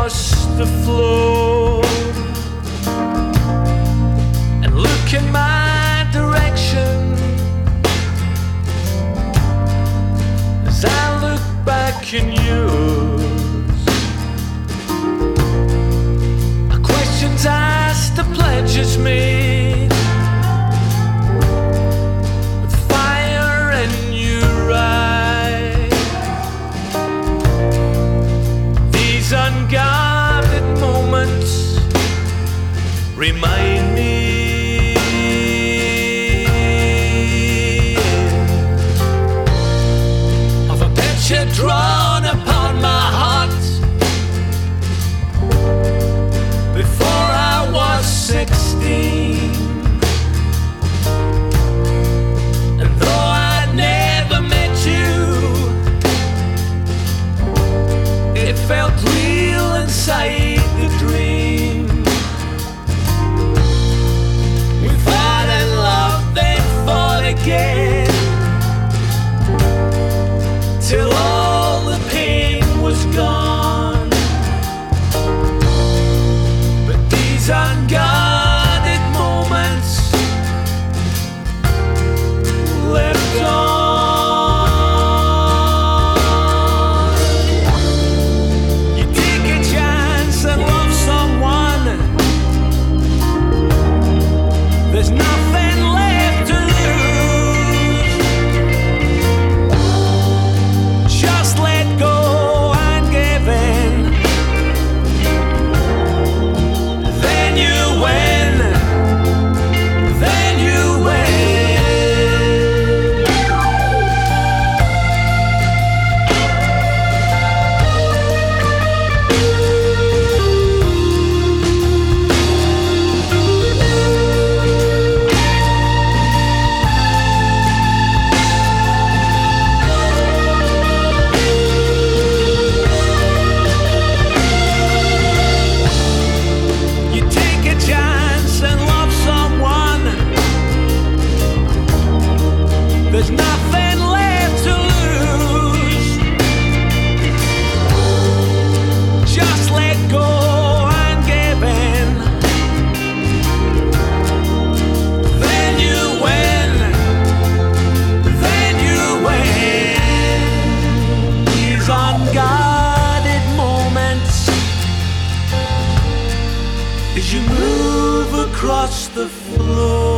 across the floor and look in my direction as I look back in yours. Questions asked, the pledges made, with fire in your eyes. These unguarded moments remind me of a picture drawn upon my heart before I was 16. And though I never met you, it felt real inside the dream. We fought and loved, then fought again, till all the pain was gone. But these unguarded moments left on. You take a chance and love someone. There's nothing left to lose. Just let go and give in. Then you win. Then you win. You take a chance and love someone. There's nothing left to lose. Just let go and give in. Then you win. Then you win. These unguarded moments as you move across the floor.